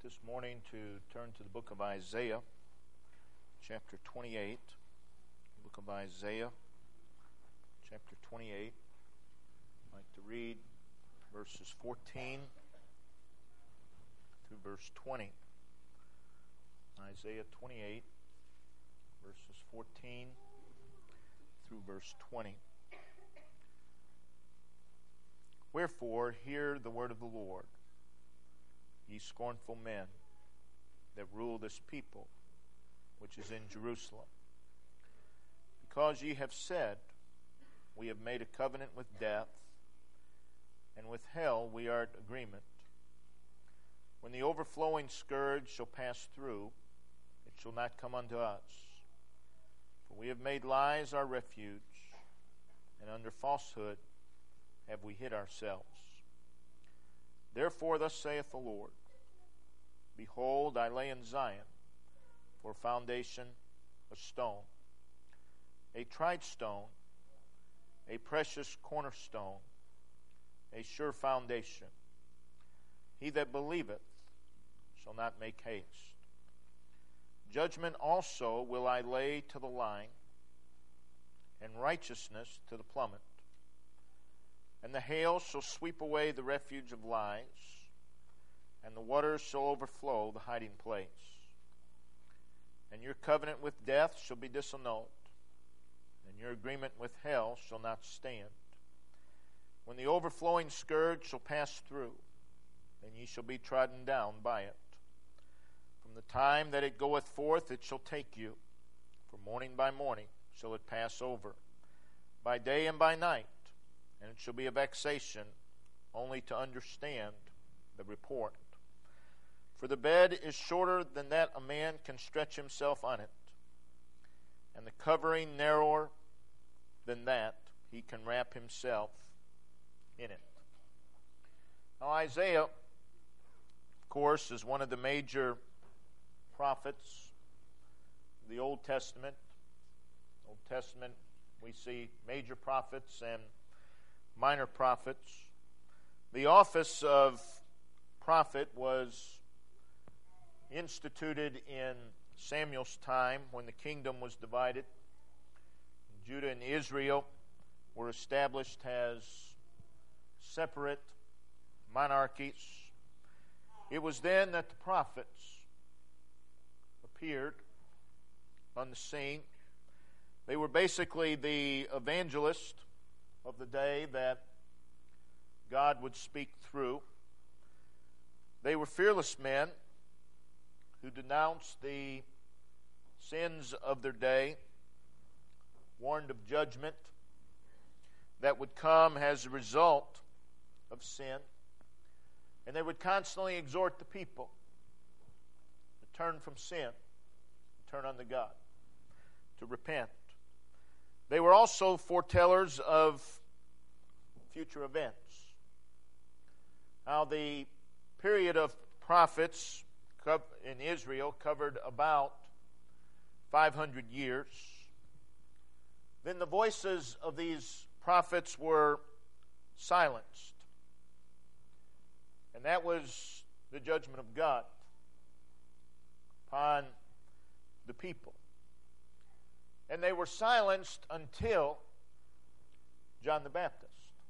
this morning to turn to the book of Isaiah, chapter 28. Book of Isaiah, chapter 28. I'd like to read verses 14 through verse 20. Isaiah 28, verses 14 through verse 20. Wherefore, hear the word of the Lord, ye scornful men that rule this people, which is in Jerusalem. Because ye have said, we have made a covenant with death, and with hell we are at agreement. When the overflowing scourge shall pass through, it shall not come unto us. For we have made lies our refuge, and under falsehood have we hid ourselves. Therefore thus saith the Lord, Behold, I lay in Zion for foundation a stone, a tried stone, a precious cornerstone, a sure foundation. He that believeth shall not make haste. Judgment also will I lay to the line, and righteousness to the plummet. And the hail shall sweep away the refuge of lies, and the waters shall overflow the hiding place. And your covenant with death shall be disannulled, and your agreement with hell shall not stand. When the overflowing scourge shall pass through, then ye shall be trodden down by it. From the time that it goeth forth it shall take you, for morning by morning shall it pass over, by day and by night, and it shall be a vexation only to understand the report. For the bed is shorter than that a man can stretch himself on it, and the covering narrower than that he can wrap himself in it. Now Isaiah, of course, is one of the major prophets of the Old Testament. Old Testament, we see major prophets and minor prophets. The office of prophet was instituted in Samuel's time when the kingdom was divided. Judah and Israel were established as separate monarchies. It was then that the prophets appeared on the scene. They were basically the evangelists of the day that God would speak through. They were fearless men who denounced the sins of their day, warned of judgment that would come as a result of sin, and they would constantly exhort the people to turn from sin, to turn unto God, to repent. They were also foretellers of future events. Now, the period of prophets in Israel covered about 500 years. Then the voices of these prophets were silenced. And that was the judgment of God upon the people. And they were silenced until John the Baptist.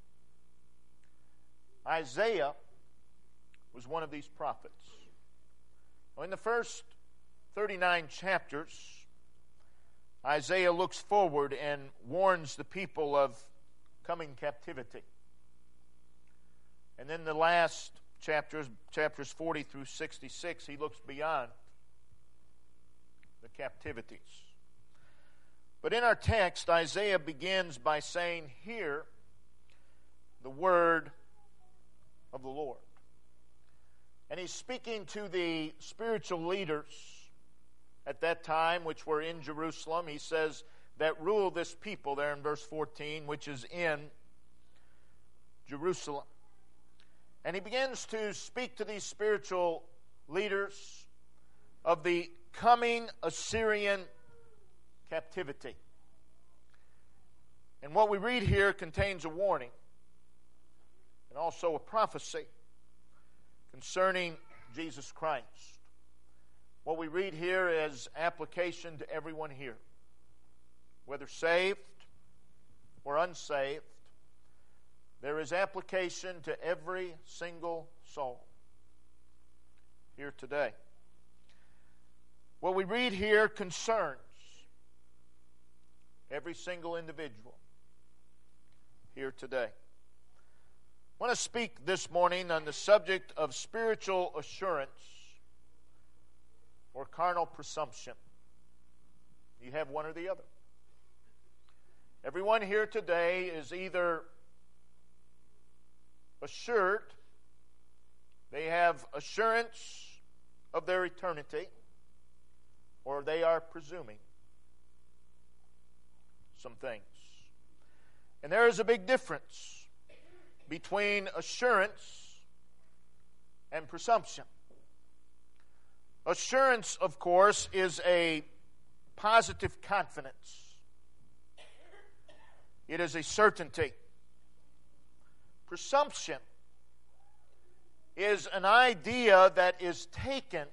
Isaiah was one of these prophets. In the first 39 chapters, Isaiah looks forward and warns the people of coming captivity. And then the last chapters 40 through 66, he looks beyond the captivities. But in our text, Isaiah begins by saying, Hear the word of the Lord. And he's speaking to the spiritual leaders at that time, which were in Jerusalem. He says, that rule this people, there in verse 14, which is in Jerusalem. And he begins to speak to these spiritual leaders of the coming Assyrian captivity. And what we read here contains a warning and also a prophecy concerning Jesus Christ. What we read here is application to everyone here, whether saved or unsaved. There is application to every single soul here today. What we read here concerns every single individual here today. I want to speak this morning on the subject of spiritual assurance or carnal presumption. You have one or the other. Everyone here today is either assured, they have assurance of their eternity, or they are presuming some things. And there is a big difference between assurance and presumption. Assurance, of course, is a positive confidence. It is a certainty. Presumption is an idea that is taken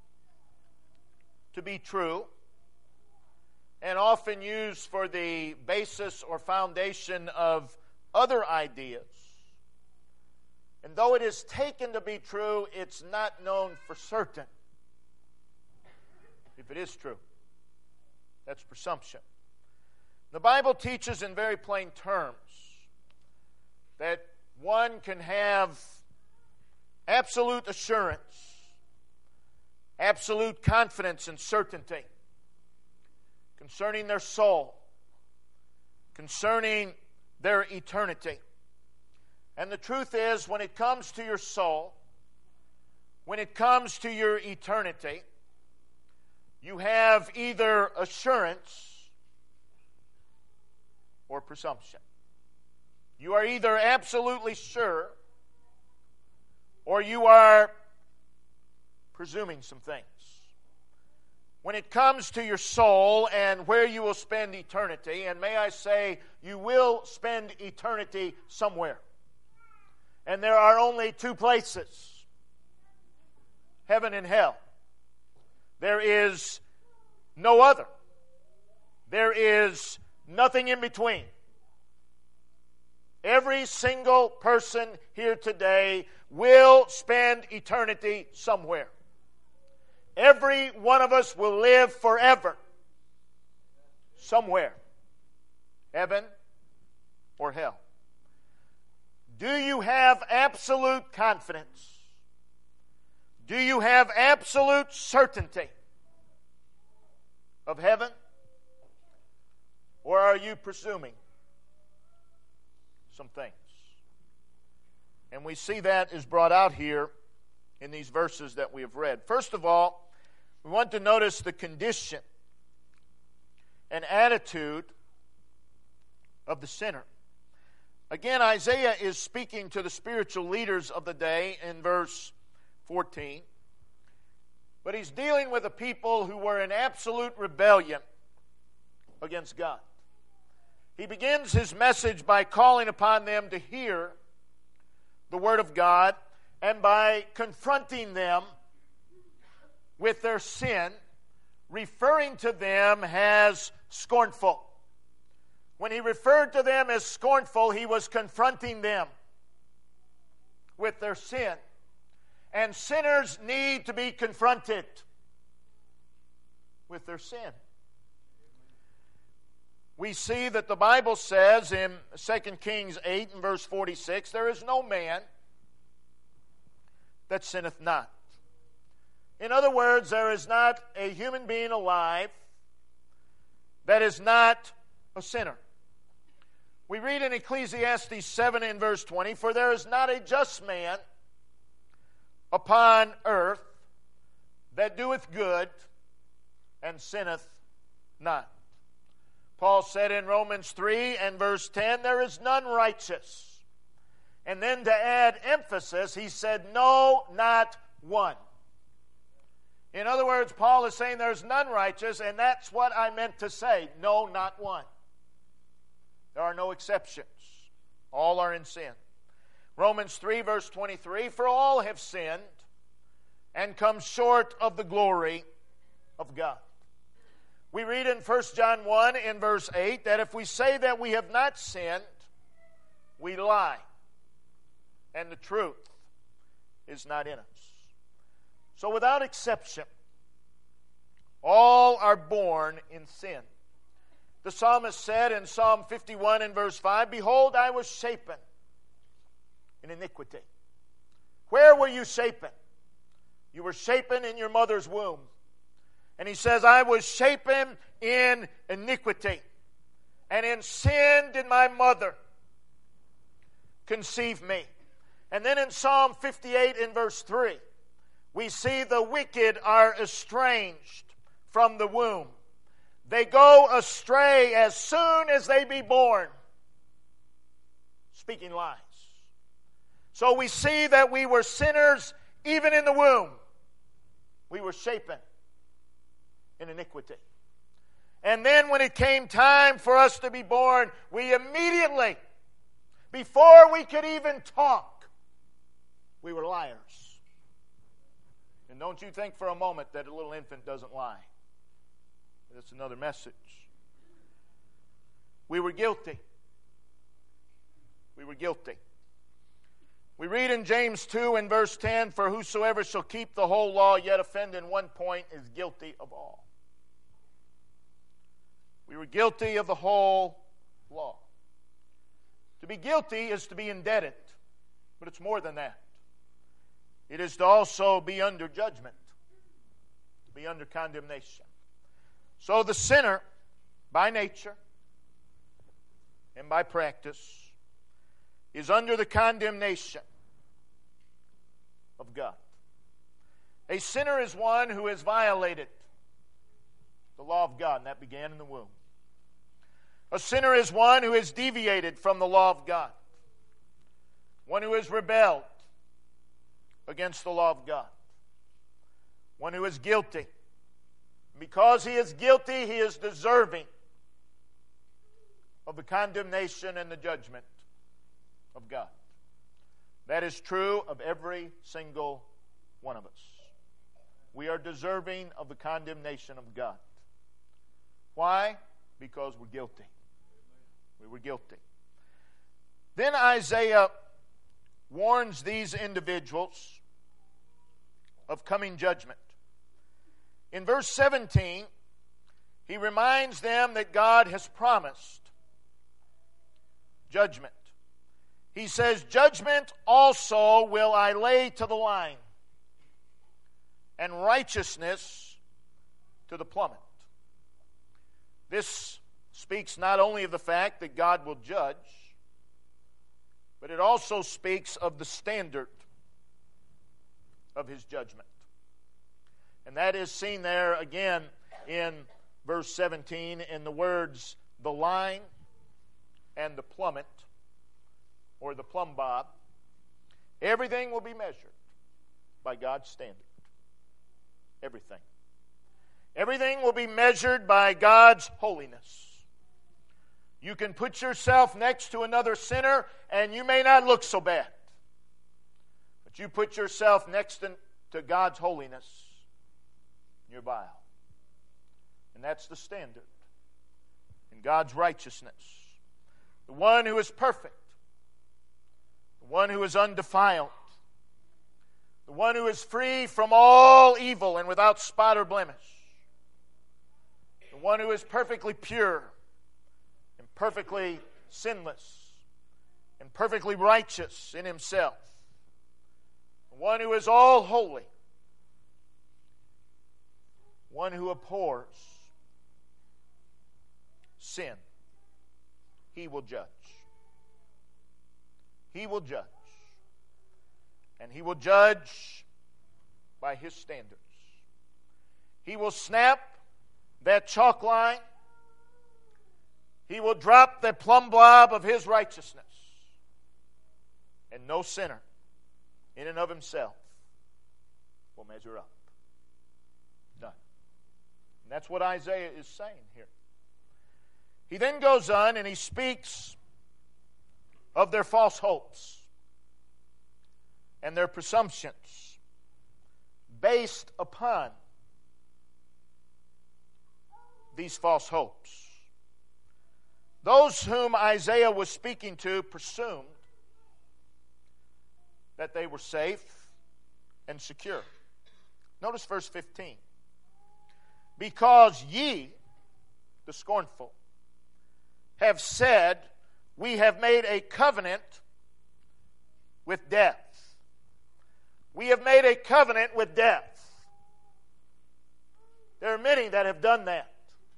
to be true and often used for the basis or foundation of other ideas. And though it is taken to be true, it's not known for certain if it is true. That's presumption. The Bible teaches in very plain terms that one can have absolute assurance, absolute confidence and certainty concerning their soul, concerning their eternity. And the truth is, when it comes to your soul, when it comes to your eternity, you have either assurance or presumption. You are either absolutely sure or you are presuming some things. When it comes to your soul and where you will spend eternity, and may I say, you will spend eternity somewhere. And there are only two places, heaven and hell. There is no other. There is nothing in between. Every single person here today will spend eternity somewhere. Every one of us will live forever somewhere. Heaven or hell. Do you have absolute confidence? Do you have absolute certainty of heaven? Or are you presuming some things? And we see that is brought out here in these verses that we have read. First of all, we want to notice the condition and attitude of the sinner. Again, Isaiah is speaking to the spiritual leaders of the day in verse 14. But he's dealing with a people who were in absolute rebellion against God. He begins his message by calling upon them to hear the Word of God and by confronting them with their sin, referring to them as scornful. When he referred to them as scornful, he was confronting them with their sin. And sinners need to be confronted with their sin. We see that the Bible says in 2 Kings 8 and verse 46, there is no man that sinneth not. In other words, there is not a human being alive that is not a sinner. We read in Ecclesiastes 7 and verse 20, for there is not a just man upon earth that doeth good and sinneth not. Paul said in Romans 3 and verse 10, there is none righteous. And then to add emphasis, he said, no, not one. In other words, Paul is saying there's none righteous, and that's what I meant to say. No, not one. There are no exceptions. All are in sin. Romans 3 verse 23, for all have sinned and come short of the glory of God. We read in 1 John 1 in verse 8 that if we say that we have not sinned, we lie, and the truth is not in us. So without exception, all are born in sin. The psalmist said in Psalm 51 in verse 5, "Behold, I was shapen in iniquity." Where were you shapen? You were shapen in your mother's womb. And he says, "I was shapen in iniquity, and in sin did my mother conceive me." And then in Psalm 58 in verse 3, we see the wicked are estranged from the womb. They go astray as soon as they be born, speaking lies. So we see that we were sinners even in the womb. We were shapen in iniquity. And then when it came time for us to be born, we immediately, before we could even talk, we were liars. And don't you think for a moment that a little infant doesn't lie. That's another message. We were guilty. We were guilty. We read in James 2 in verse 10, "For whosoever shall keep the whole law, yet offend in one point, is guilty of all." We were guilty of the whole law. To be guilty is to be indebted, but it's more than that. It is to also be under judgment, to be under condemnation. So the sinner, by nature and by practice, is under the condemnation of God. A sinner is one who has violated the law of God, and that began in the womb. A sinner is one who has deviated from the law of God, one who has rebelled against the law of God, one who is guilty. Because he is guilty, he is deserving of the condemnation and the judgment of God. That is true of every single one of us. We are deserving of the condemnation of God. Why? Because we're guilty. We were guilty. Then Isaiah warns these individuals of coming judgment. In verse 17, he reminds them that God has promised judgment. He says, "Judgment also will I lay to the line, and righteousness to the plummet." This speaks not only of the fact that God will judge, but it also speaks of the standard of His judgment. And that is seen there again in verse 17 in the words, "the line and the plummet," or the plumb bob. Everything will be measured by God's standard. Everything. Everything will be measured by God's holiness. You can put yourself next to another sinner and you may not look so bad. But you put yourself next to God's holiness, you're vile. And that's the standard. In God's righteousness. The one who is perfect. The one who is undefiled. The one who is free from all evil and without spot or blemish. The one who is perfectly pure and perfectly sinless and perfectly righteous in himself. The one who is all holy. One who abhors sin. He will judge. He will judge. And He will judge by His standards. He will snap that chalk line. He will drop the plumb blob of His righteousness. And no sinner, in and of himself, will measure up. None. And that's what Isaiah is saying here. He then goes on and he speaks of their false hopes and their presumptions. based upon these false hopes. Those whom Isaiah was speaking to presumed that they were safe and secure. Notice verse 15. Because ye, the scornful, have said, we have made a covenant with death. We have made a covenant with death. There are many that have done that.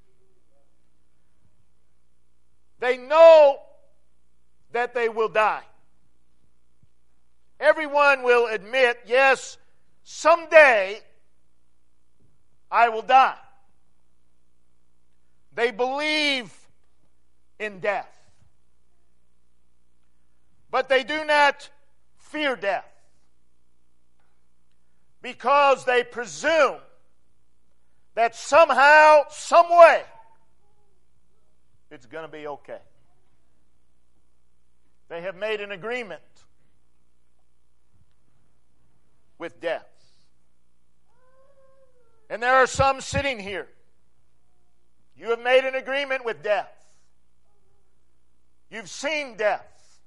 They know that they will die. Everyone will admit, yes, someday I will die. They believe in death. But they do not fear death, because they presume that somehow, some way, it's going to be okay. They have made an agreement with death. And there are some sitting here. You have made an agreement with death. You've seen death.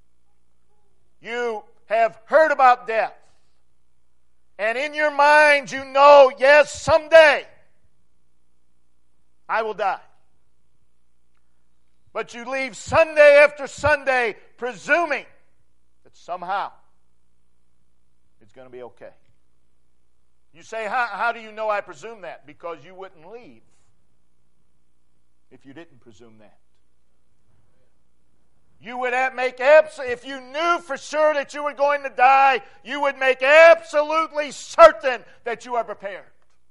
You have heard about death. And in your mind you know, yes, someday I will die. But you leave Sunday after Sunday presuming that somehow it's going to be okay. You say, how do you know I presume that? Because you wouldn't leave if you didn't presume that. You would make if you knew for sure that you were going to die, you would make absolutely certain that you are prepared.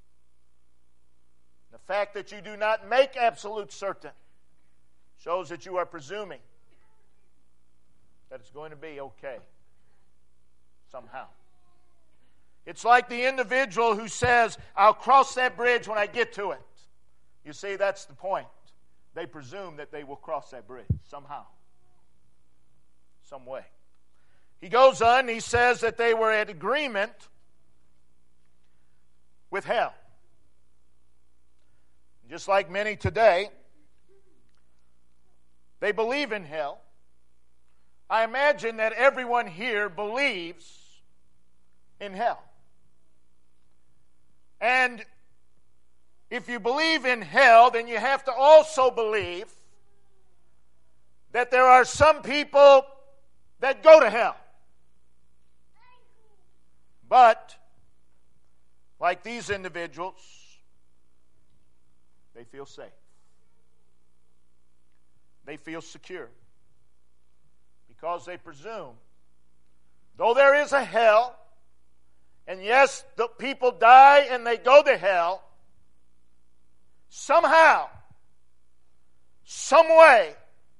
The fact that you do not make absolute certain shows that you are presuming that it's going to be okay somehow. It's like the individual who says, I'll cross that bridge when I get to it. You see, that's the point. They presume that they will cross that bridge somehow, some way. He goes on, he says that they were at agreement with hell. Just like many today, they believe in hell. I imagine that everyone here believes in hell. And if you believe in hell, then you have to also believe that there are some people that go to hell. But, like these individuals, they feel safe. They feel secure. Because they presume, though there is a hell, and yes, the people die and they go to hell, somehow, some way,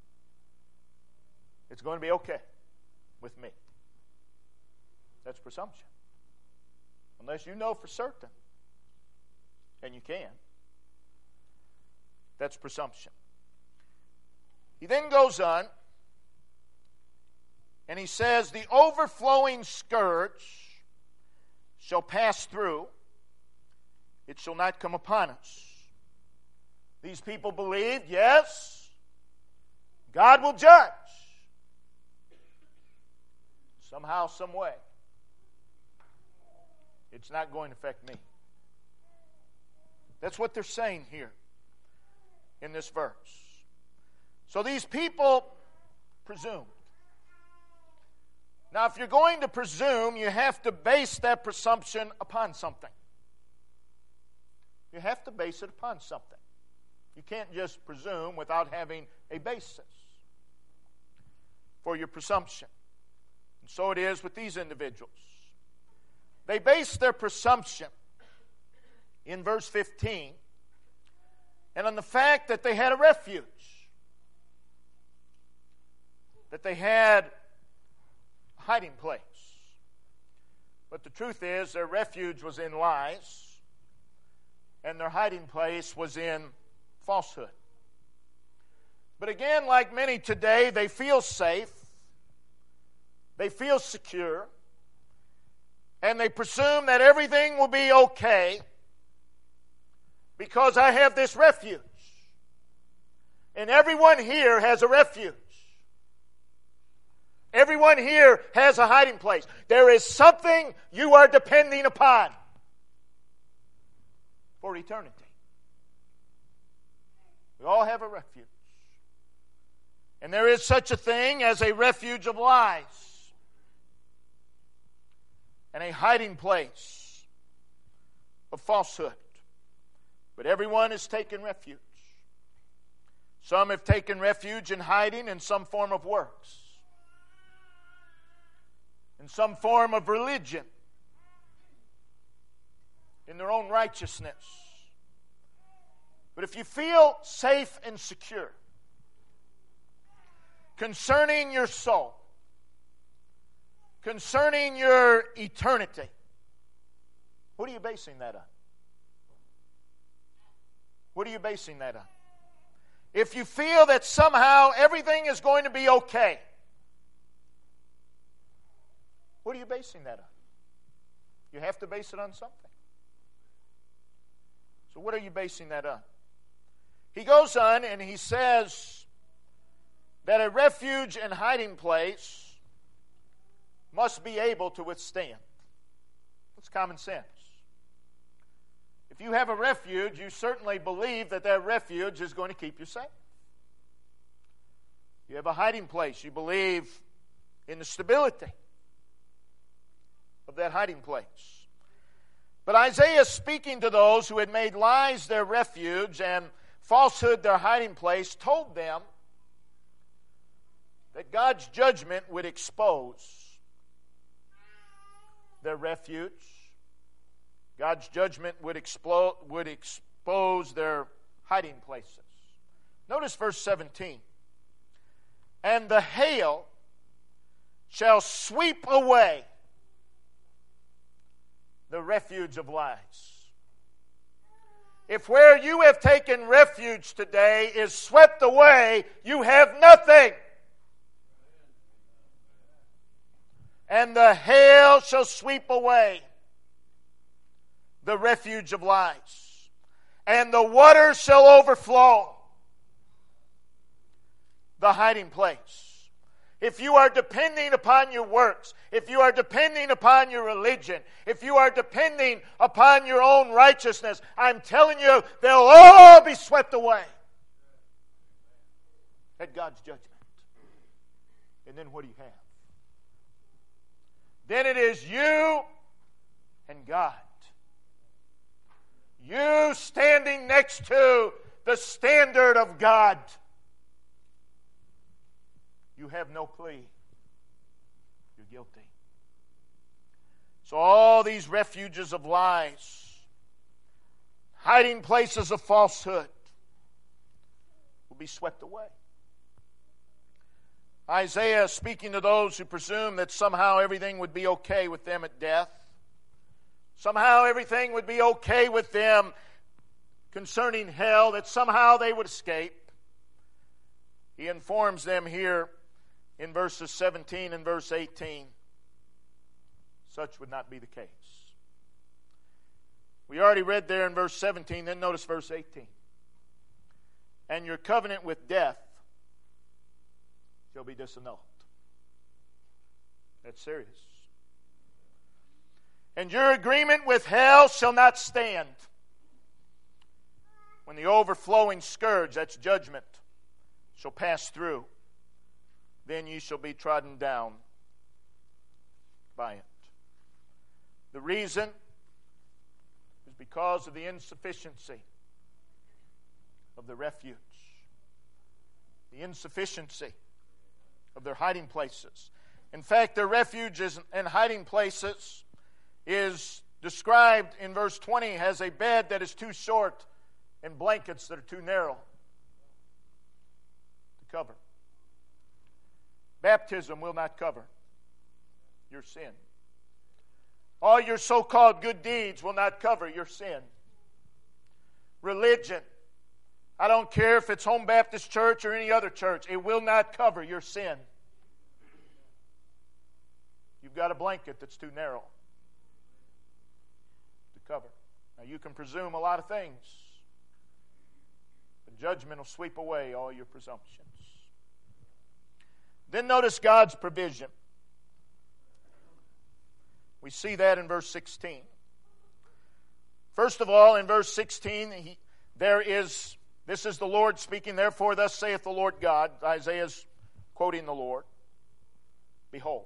it's going to be okay with me. That's presumption. Unless you know for certain, and you can. That's presumption. He then goes on, and he says, the overflowing scourge shall pass through, it shall not come upon us. These people believed, yes, God will judge. Somehow, some way. It's not going to affect me. That's what they're saying here in this verse. So these people presumed. Now, if you're going to presume, you have to base that presumption upon something. You have to base it upon something. You can't just presume without having a basis for your presumption. And so it is with these individuals. They base their presumption in verse 15 and on the fact that they had a refuge, that they had a hiding place. But the truth is, their refuge was in lies, and their hiding place was in falsehood. But again, like many today, they feel safe, they feel secure, And they presume that everything will be okay because I have this refuge. And everyone here has a refuge. Everyone here has a hiding place. There is something you are depending upon for eternity. We all have a refuge. And there is such a thing as a refuge of lies and a hiding place of falsehood. But everyone has taken refuge. Some have taken refuge in hiding in some form of works, in some form of religion, in their own righteousness. But if you feel safe and secure concerning your soul, concerning your eternity, what are you basing that on? What are you basing that on? If you feel that somehow everything is going to be okay, what are you basing that on? You have to base it on something. So what are you basing that on? He goes on and he says that a refuge and hiding place must be able to withstand. That's common sense. If you have a refuge, you certainly believe that that refuge is going to keep you safe. You have a hiding place. You believe in the stability of that hiding place. But Isaiah, speaking to those who had made lies their refuge and falsehood their hiding place, told them that God's judgment would expose their refuge. God's judgment would expose their hiding places. Notice verse 17. And the hail shall sweep away the refuge of lies. If where you have taken refuge today is swept away, you have nothing. And the hail shall sweep away the refuge of lies, and the waters shall overflow the hiding place. If you are depending upon your works, if you are depending upon your religion, if you are depending upon your own righteousness, I'm telling you, they'll all be swept away at God's judgment. And then what do you have? Then it is you and God. You standing next to the standard of God. You have no plea. You're guilty. So all these refuges of lies, hiding places of falsehood, will be swept away. Isaiah, speaking to those who presume that somehow everything would be okay with them at death, somehow everything would be okay with them concerning hell, that somehow they would escape. He informs them here in verses 17 and verse 18. Such would not be the case. We already read there in verse 17, then notice verse 18. And your covenant with death shall be disannulled. That's serious. And your agreement with hell shall not stand. When the overflowing scourge, that's judgment, shall pass through, then ye shall be trodden down by it. The reason is because of the insufficiency of the refuge, the insufficiency of their hiding places. In fact, their refuges and hiding places is described in verse 20 as a bed that is too short and blankets that are too narrow to cover. Baptism will not cover your sin. All your so-called good deeds will not cover your sin. Religion, I don't care if it's Home Baptist Church or any other church, it will not cover your sin. You've got a blanket that's too narrow. cover. Now you can presume a lot of things, but judgment will sweep away all your presumptions. Then notice God's provision. We see that in verse 16. First of all, in verse 16, this is the Lord speaking, therefore thus saith the Lord God. Isaiah's quoting the Lord. Behold.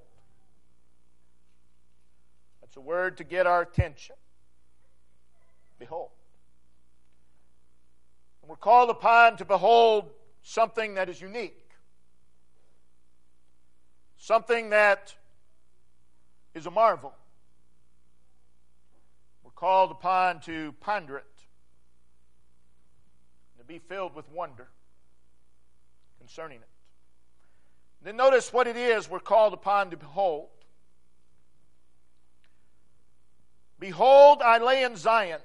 That's a word to get our attention. Behold. And we're called upon to behold something that is unique. Something that is a marvel. We're called upon to ponder it. To be filled with wonder concerning it. Then notice what it is we're called upon to behold. Behold, I lay in Zion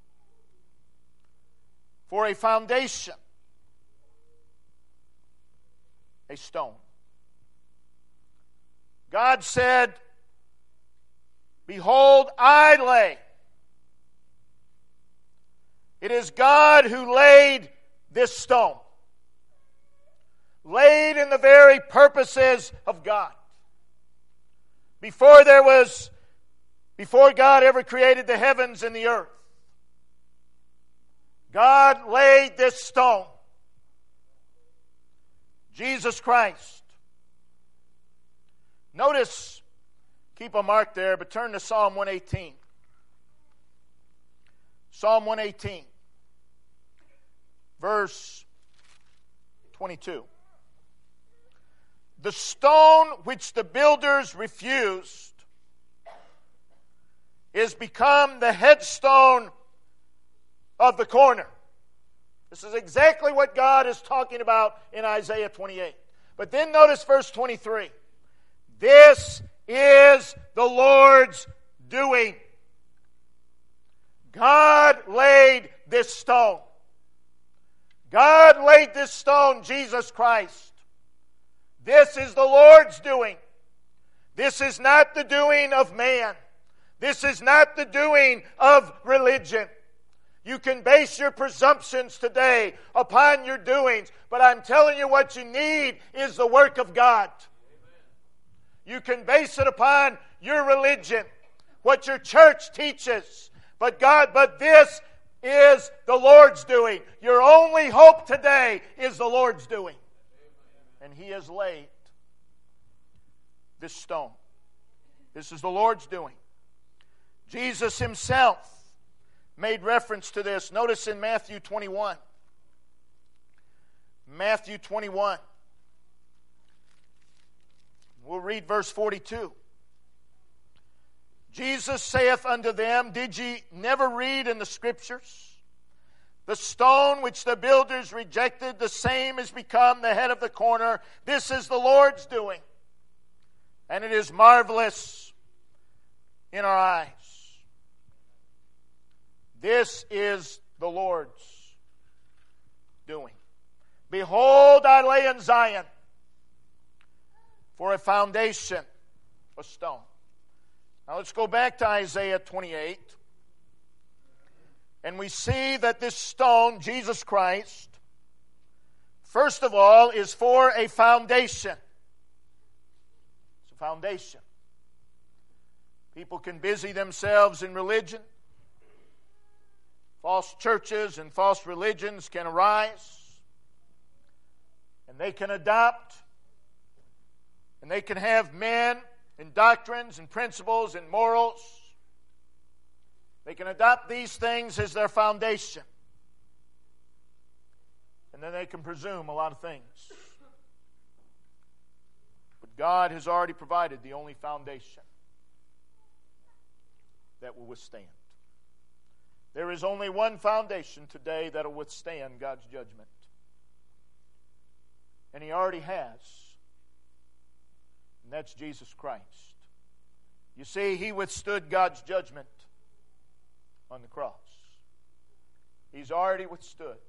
for a foundation, a stone. God said, behold, I lay. It is God who laid this stone. Laid in the very purposes of God. Before God ever created the heavens and the earth, God laid this stone. Jesus Christ. Notice, keep a mark there, but turn to Psalm 118. Psalm 118, verse 22. The stone which the builders refused is become the headstone of the corner. This is exactly what God is talking about in Isaiah 28. But then notice verse 23. This is the Lord's doing. God laid this stone. God laid this stone, Jesus Christ. This is the Lord's doing. This is not the doing of man. This is not the doing of religion. You can base your presumptions today upon your doings, but I'm telling you what you need is the work of God. You can base it upon your religion, what your church teaches. But this is the Lord's doing. Your only hope today is the Lord's doing. And He has laid this stone. This is the Lord's doing. Jesus Himself made reference to this. Notice in Matthew 21. Matthew 21. We'll read verse 42. Jesus saith unto them, did ye never read in the Scriptures? The stone which the builders rejected, the same is become the head of the corner. This is the Lord's doing. And it is marvelous in our eyes. This is the Lord's doing. Behold, I lay in Zion for a foundation, a stone. Now let's go back to Isaiah 28. And we see that this stone, Jesus Christ, first of all, is for a foundation. It's a foundation. People can busy themselves in religion. False churches and false religions can arise. And they can adopt. And they can have men and doctrines and principles and morals. They can adopt these things as their foundation. And then they can presume a lot of things. But God has already provided the only foundation that will withstand. There is only one foundation today that will withstand God's judgment. And He already has. And that's Jesus Christ. You see, He withstood God's judgment on the cross. He's already withstood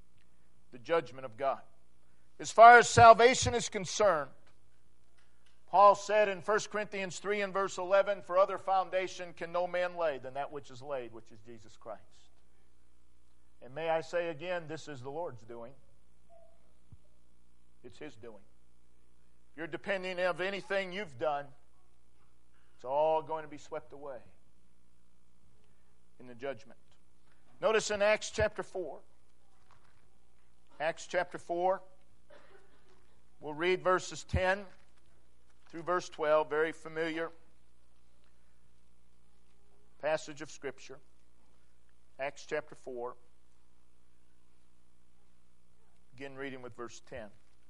the judgment of God. As far as salvation is concerned, Paul said in 1 Corinthians 3 and verse 11, "For other foundation can no man lay than that which is laid, which is Jesus Christ." And may I say again, this is the Lord's doing. It's His doing. If you're depending on anything you've done, it's all going to be swept away in the judgment. Notice in Acts chapter 4. Acts chapter 4. We'll read verses 10 through verse 12. Very familiar passage of Scripture. Acts chapter 4. Begin reading with verse 10.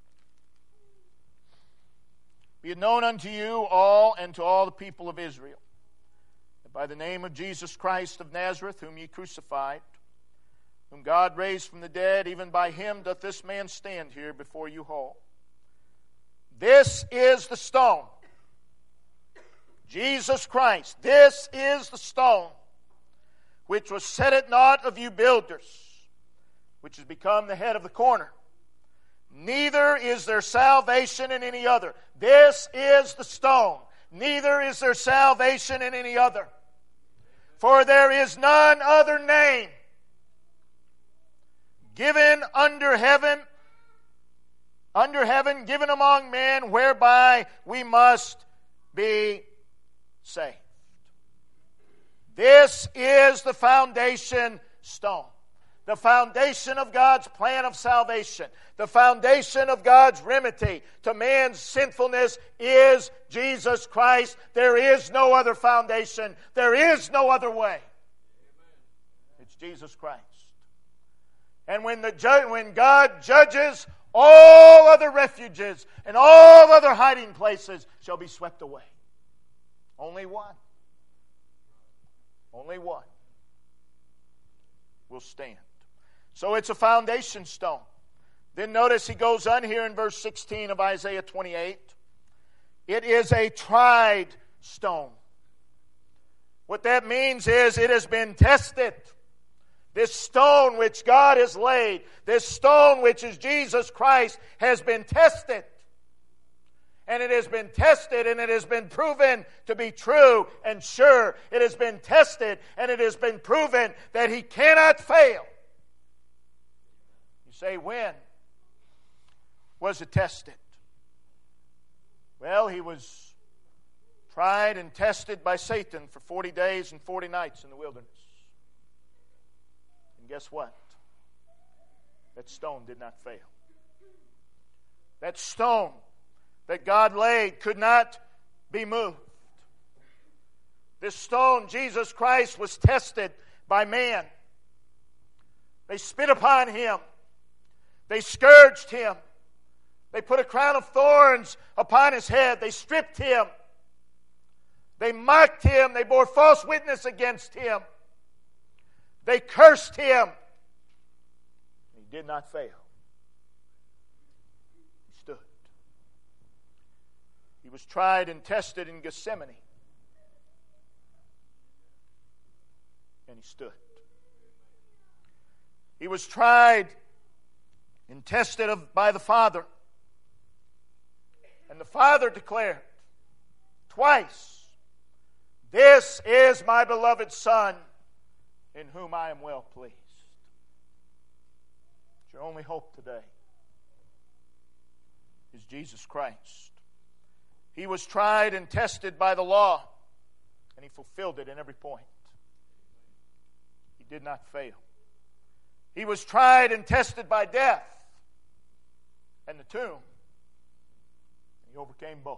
"Be it known unto you all and to all the people of Israel, that by the name of Jesus Christ of Nazareth, whom ye crucified, whom God raised from the dead, even by Him doth this man stand here before you whole. This is the stone." Jesus Christ. "This is the stone which was set at naught of you builders, which has become the head of the corner. Neither is there salvation in any other." This is the stone. "Neither is there salvation in any other. For there is none other name given under heaven, given among men, whereby we must be saved." This is the foundation stone. The foundation of God's plan of salvation. The foundation of God's remedy to man's sinfulness is Jesus Christ. There is no other foundation. There is no other way. It's Jesus Christ. And when God judges, all other refuges and all other hiding places shall be swept away. Only one. Only one will stand. So it's a foundation stone. Then notice he goes on here in verse 16 of Isaiah 28. It is a tried stone. What that means is it has been tested. This stone which God has laid, this stone which is Jesus Christ, has been tested. And it has been tested and it has been proven to be true and sure. It has been tested and it has been proven that He cannot fail. You say, when was it tested? Well, He was tried and tested by Satan for 40 days and 40 nights in the wilderness. And guess what? That stone did not fail. That stone that God laid could not be moved. This stone, Jesus Christ, was tested by man. They spit upon Him. They scourged Him. They put a crown of thorns upon His head. They stripped Him. They mocked Him. They bore false witness against Him. They cursed Him. He did not fail. He stood. He was tried and tested in Gethsemane. And He stood. He was tried and tested by the Father. And the Father declared twice, "This is my beloved Son, in whom I am well pleased." It's your only hope today is Jesus Christ. He was tried and tested by the law, and He fulfilled it in every point. He did not fail. He was tried and tested by death and the tomb. He overcame both.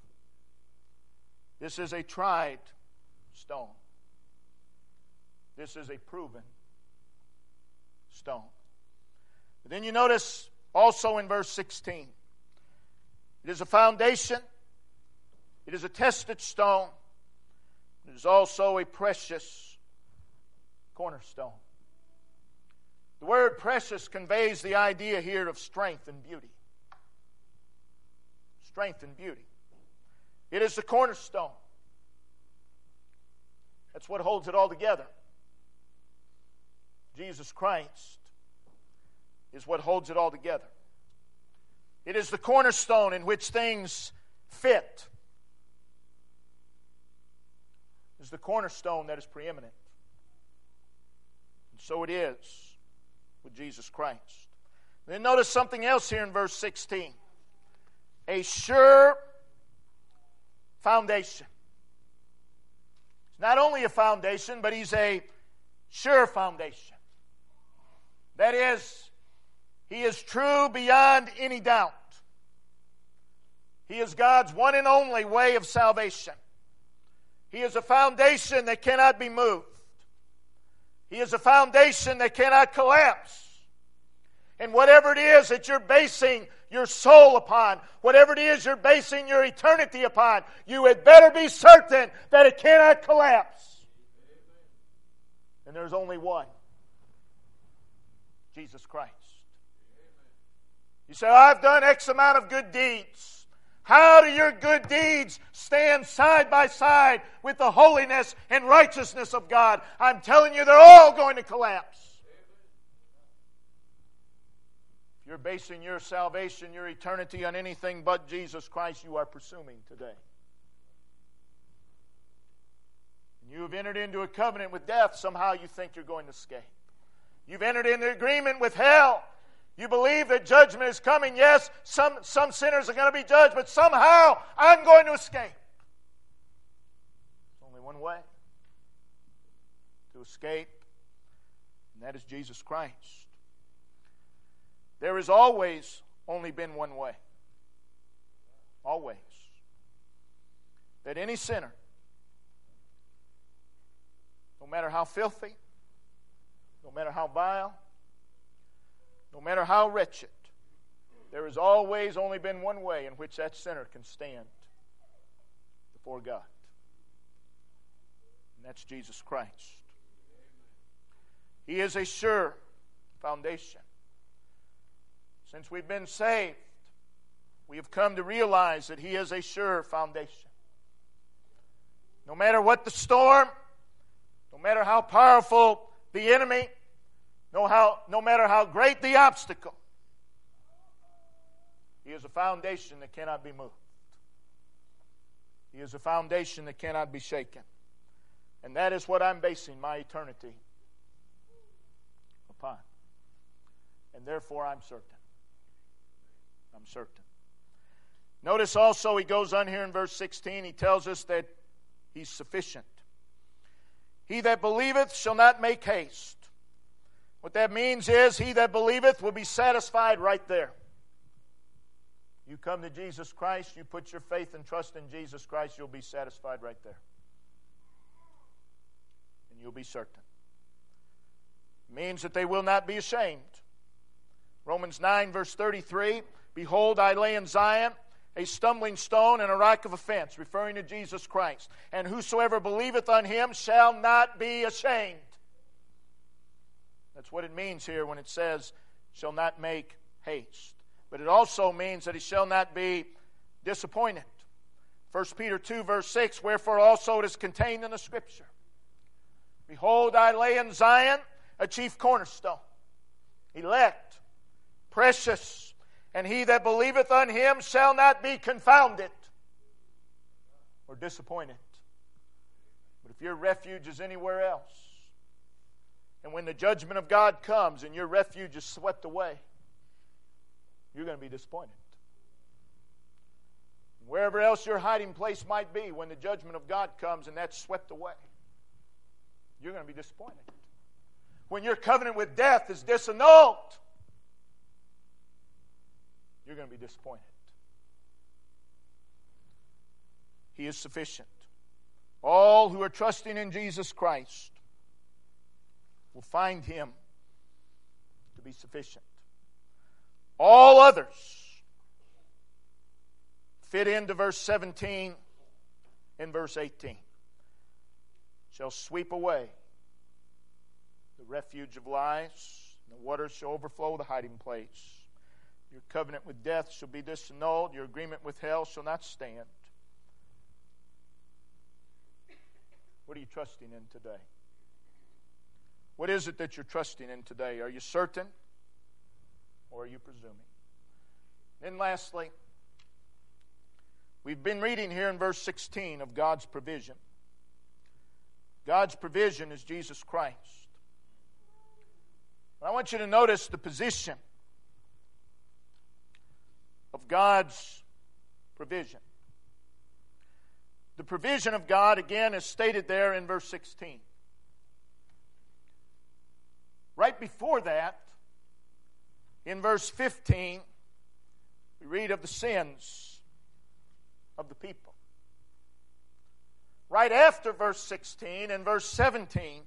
This is a tried stone. This is a proven stone. But then you notice also in verse 16, it is a foundation. It is a tested stone. It is also a precious cornerstone. The word precious conveys the idea here of strength and beauty. Strength and beauty. It is the cornerstone. That's what holds it all together. Jesus Christ is what holds it all together. It is the cornerstone in which things fit is the cornerstone that is preeminent. And so it is with Jesus Christ. Then notice something else here in verse 16. A sure foundation. It's not only a foundation, but he's a sure foundation. That is, he is true beyond any doubt. He is God's one and only way of salvation. He is a foundation that cannot be moved. He is a foundation that cannot collapse. And whatever it is that you're basing your soul upon, whatever it is you're basing your eternity upon, you had better be certain that it cannot collapse. And there's only one. Jesus Christ. You say, I've done X amount of good deeds. How do your good deeds stand side by side with the holiness and righteousness of God? I'm telling you, they're all going to collapse. If you're basing your salvation, your eternity on anything but Jesus Christ, you are presuming today. You have entered into a covenant with death. Somehow you think you're going to escape. You've entered into agreement with hell. You believe that judgment is coming. Yes, some sinners are going to be judged, but somehow I'm going to escape. There's only one way to escape, and that is Jesus Christ. There has always only been one way. Always. That any sinner, no matter how filthy, no matter how vile, no matter how wretched, there has always only been one way in which that sinner can stand before God. And that's Jesus Christ. He is a sure foundation. Since we've been saved, we have come to realize that He is a sure foundation. No matter what the storm, no matter how powerful the enemy, no matter how great the obstacle, He is a foundation that cannot be moved. He is a foundation that cannot be shaken. And that is what I'm basing my eternity upon. And therefore I'm certain. I'm certain. Notice also he goes on here in verse 16, he tells us that He's sufficient. He that believeth shall not make haste. What that means is, he that believeth will be satisfied right there. You come to Jesus Christ, you put your faith and trust in Jesus Christ, you'll be satisfied right there. And you'll be certain. It means that they will not be ashamed. Romans 9 verse 33, Behold, I lay in Zion a stumbling stone and a rock of offense, referring to Jesus Christ. And whosoever believeth on Him shall not be ashamed. That's what it means here when it says, shall not make haste. But it also means that he shall not be disappointed. 1 Peter 2 verse 6, Wherefore also it is contained in the Scripture. Behold, I lay in Zion a chief cornerstone, elect, precious, and he that believeth on Him shall not be confounded or disappointed. But if your refuge is anywhere else, and when the judgment of God comes and your refuge is swept away, you're going to be disappointed. Wherever else your hiding place might be, when the judgment of God comes and that's swept away, you're going to be disappointed. When your covenant with death is disannulled, you're going to be disappointed. He is sufficient. All who are trusting in Jesus Christ will find Him to be sufficient. All others fit into verse 17 and verse 18. Shall sweep away the refuge of lies, and the waters shall overflow the hiding place. Your covenant with death shall be disannulled, your agreement with hell shall not stand. What are you trusting in today? What is it that you're trusting in today? Are you certain or are you presuming? Then lastly, We've been reading here in verse 16 of God's provision. God's provision is Jesus Christ. I want you to notice the position of God's provision. The provision of God, again, is stated there in verse 16. Right before that, in verse 15, we read of the sins of the people. Right after verse 16, in verse 17,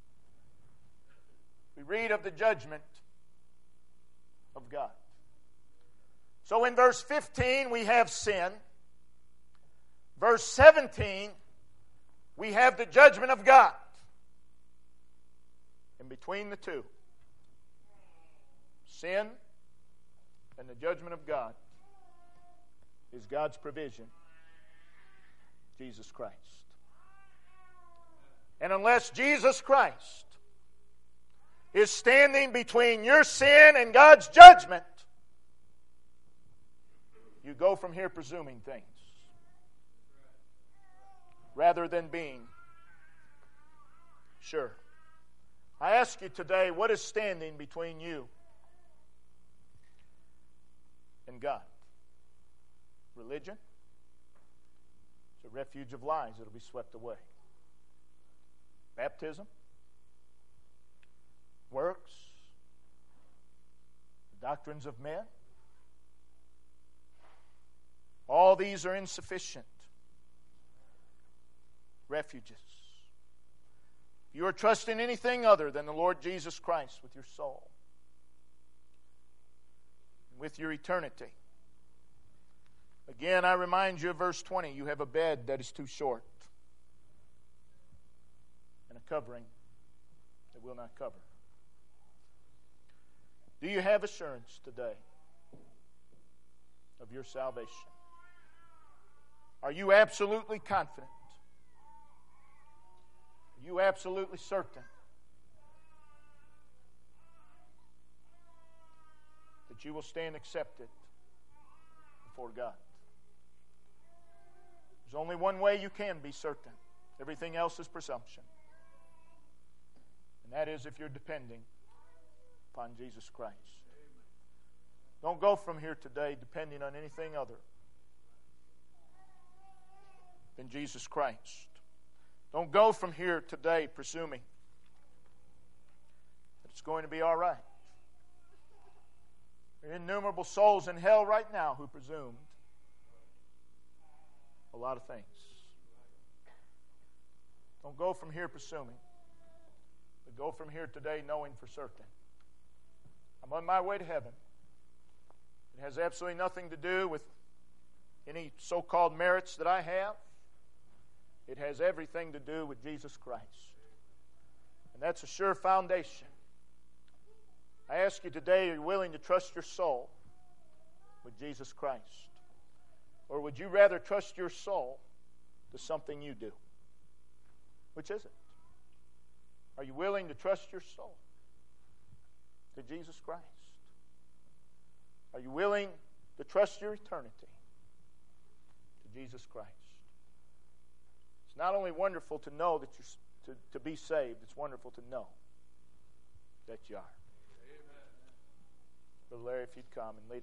we read of the judgment of God. So in verse 15, we have sin. Verse 17, we have the judgment of God. And between the two, sin and the judgment of God, is God's provision, Jesus Christ. And unless Jesus Christ is standing between your sin and God's judgment, you go from here presuming things rather than being sure. I ask you today, what is standing between you and God? Religion? It's a refuge of lies that will be swept away. Baptism? Works? The doctrines of men? All these are insufficient refuges. You are trusting anything other than the Lord Jesus Christ with your soul, with your eternity. Again, I remind you of verse 20. You have a bed that is too short and a covering that will not cover. Do you have assurance today of your salvation? Are you absolutely confident? Are you absolutely certain that you will stand accepted before God? There's only one way you can be certain. Everything else is presumption. And that is if you're depending upon Jesus Christ. Don't go from here today depending on anything other than Jesus Christ. Don't go from here today presuming that it's going to be all right. There are innumerable souls in hell right now who presumed a lot of things. Don't go from here presuming, but go from here today knowing for certain I'm on my way to heaven. It has absolutely nothing to do with any so-called merits that I have. It has everything to do with Jesus Christ. And that's a sure foundation. I ask you today, are you willing to trust your soul with Jesus Christ? Or would you rather trust your soul to something you do? Which is it? Are you willing to trust your soul to Jesus Christ? Are you willing to trust your eternity to Jesus Christ? It's not only wonderful to know that you're to be saved, it's wonderful to know that you are. Amen. Brother Larry, if you'd come and lead